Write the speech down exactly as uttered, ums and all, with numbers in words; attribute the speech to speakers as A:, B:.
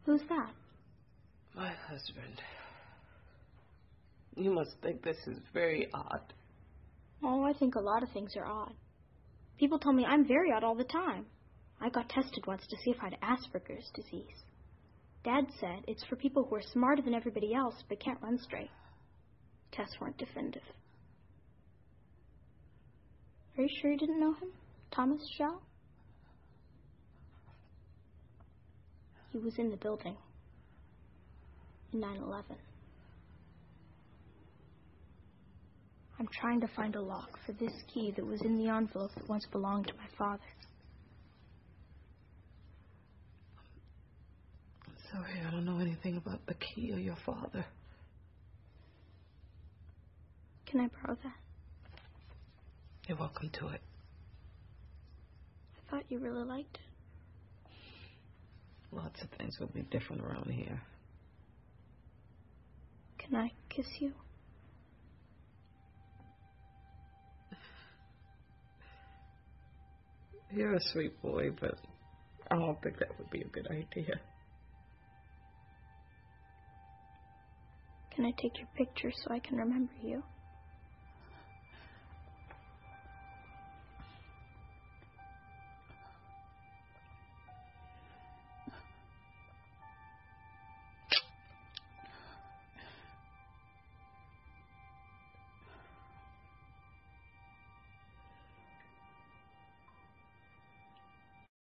A: Who's that?
B: My husband. You must think this is very odd.
A: Oh, I think a lot of things are odd. People tell me I'm very odd all the time. I got tested once to see if I had Asperger's disease. Dad said it's for people who are smarter than everybody else but can't run straight. Tests weren't definitive. Are you sure you didn't know him? Thomas Shaw? He was in the building in nine eleven. I'm trying to find a lock for this key that was in the envelope that once belonged to my father.
B: I'm sorry, I don't know anything about the key or your father.
A: Can I borrow that?
B: You're welcome to it.
A: I thought you really liked it.
B: Lots of things will be different around here.
A: Can I kiss you?
B: You're a sweet boy, but I don't think that would be a good idea.
A: Can I take your picture so I can remember you?